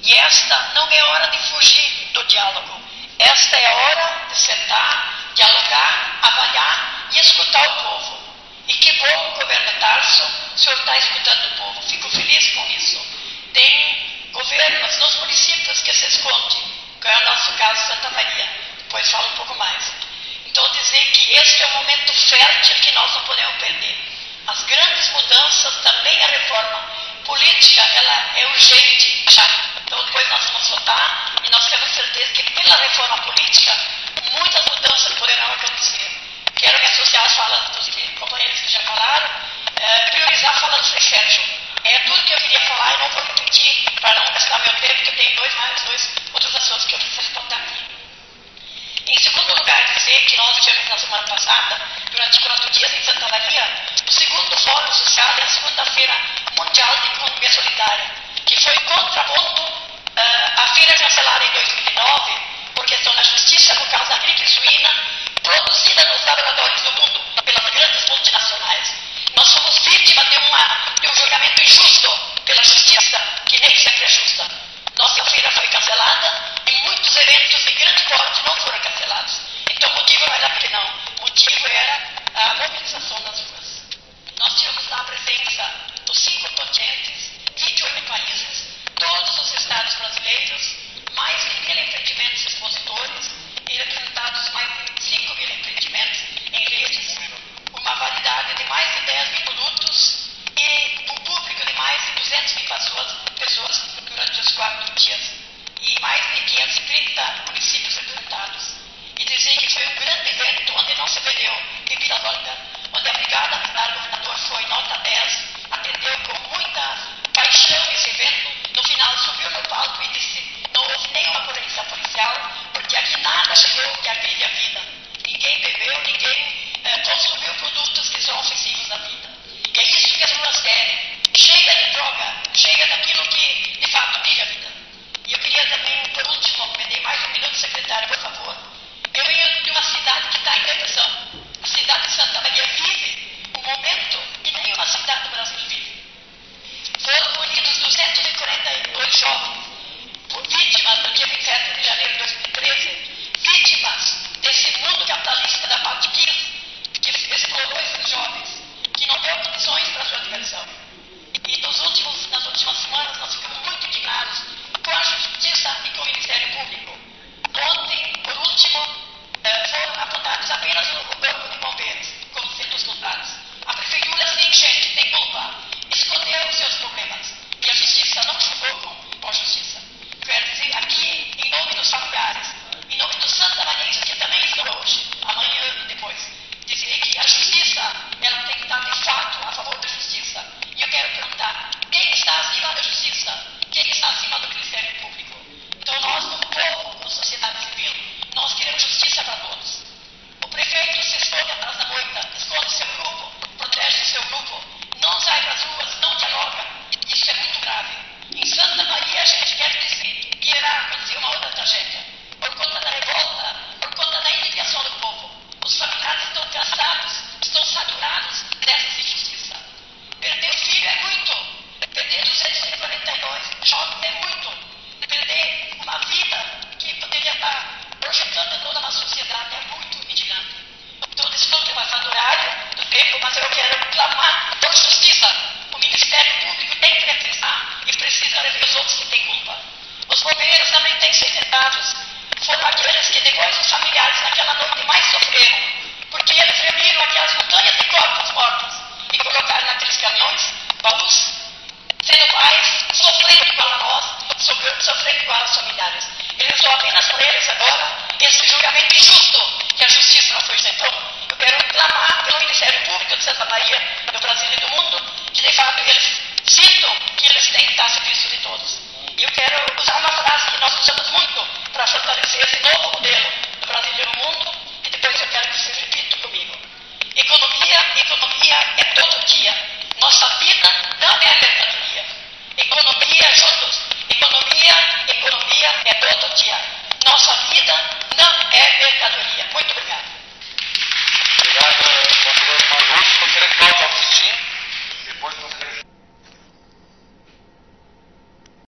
E esta não é hora de fugir do diálogo. Esta é a hora de sentar, dialogar, avaliar e escutar o povo. E que bom, governo Tarso, o senhor está escutando o povo. Fico feliz com isso. Tem governos nos municípios que se escondem, que é o nosso caso Santa Maria. Depois falo um pouco mais. Então dizer que este é um momento fértil que nós não podemos perder. As grandes mudanças, também a reforma política, ela é urgente já. Então depois nós vamos votar e nós temos certeza que pela reforma política muitas mudanças poderão acontecer. Quero me associar às falas dos companheiros que já falaram, priorizar a fala do Frei Sérgio. É tudo que eu queria falar e não vou repetir para não gastar meu tempo, porque tem dois outros assuntos que eu preciso botar aqui. Em segundo lugar, dizer que nós tivemos na semana passada, durante 4 dias em Santa Maria, o segundo Fórum Social da segunda-feira mundial de economia solidária, que foi contraponto à feira cancelada em 2009 por questão da justiça por causa da gripe suína produzida nos laboratórios do mundo pelas grandes multinacionais. Nós somos vítimas de um julgamento injusto pela justiça, que nem sempre é justa. Nossa feira foi cancelada e muitos eventos de grande porte não foram cancelados. Então o motivo não era que não, o motivo era a mobilização nas ruas. Nós tínhamos lá a presença dos 5 continentes, 28 países, todos os estados brasileiros, mais de 1.000 empreendimentos expositores e representados mais de 5.000 empreendimentos em redes, uma variedade de mais de 10 mil produtos e um público de mais de 200 mil pessoas durante os 4 dias e mais de 530 municípios representados. E dizer que foi um grande evento onde não se perdeu bebida alcoólica, onde a Brigada Militar do Governador foi nota 10, atendeu com muita paixão esse evento. No final subiu no palco e disse: não houve nenhuma ocorrência policial, porque aqui nada chegou que agride a vida. Ninguém bebeu, ninguém consumiu produtos que são ofensivos à vida. E é isso que as ruas querem. Chega de droga, chega daquilo que de fato tira a vida. E eu queria também, por último, me dê mais um minuto, secretário, por favor. Eu venho de uma cidade que está em depressão. A cidade de Santa Maria vive um momento que nenhuma cidade do Brasil vive. Foram punidos 242 jovens vítimas do dia 27 de janeiro de 2013, vítimas desse mundo capitalista da parte 15, que explorou esses jovens, que não deu condições para a sua diversão. E nas últimas semanas nós ficamos muito indignados com a Justiça e com o Ministério Público. Ontem, por último, foram apontados apenas o Corpo de Bombeiros como sendo os culpados. A Prefeitura, sim, gente, tem culpa. Escondeu os seus problemas. E a Justiça não chegou com a Justiça. Quero dizer aqui, em nome dos familiares, em nome dos santamarienses que também estão hoje, amanhã e depois, dizer que a Justiça, ela tem que estar de fato a favor da Justiça. E eu quero perguntar, quem está acima da Justiça? Quem está acima do Ministério Público? Então nós, como povo, como sociedade civil, nós queremos justiça para todos. O prefeito se esconde atrás da moita, esconde seu grupo, protege seu grupo, não sai para as ruas, não dialoga. Isso é muito grave. Em Santa Maria, a gente quer dizer que irá acontecer uma outra tragédia. Por conta da revolta, por conta da indignação do povo. Os familiares estão cansados, estão saturados dessa injustiça. Perder filho é muito. Perder 242 jovens é muito. Perder uma vida que poderia estar projetando toda uma sociedade é muito indignante. Então, desculpe o passado horário do tempo, mas eu quero clamar por justiça. O Ministério Público tem que repensar e precisa rever os outros que têm culpa. Os bombeiros também têm que ser tentados. Foram aqueles que depois os familiares naquela noite mais sofreram, porque eles reuniram aquelas montanhas de corpos mortos e colocaram naqueles caminhões, baús, sendo pais, sofrendo igual a nós, sofrendo igual aos familiares. Eles são apenas por eles agora esse julgamento injusto que a justiça não foi feita. Então, eu quero clamar pelo Ministério Público de Santa Maria, do Brasil e do mundo, que de fato eles sintam que eles têm que estar a serviço de todos. E eu quero usar uma frase que nós usamos muito para fortalecer esse novo modelo do Brasil e do mundo, e depois eu quero que vocês repitam comigo. Economia é todo dia. Nossa vida não é mercadoria. Economia juntos. Economia é todo dia. Nossa vida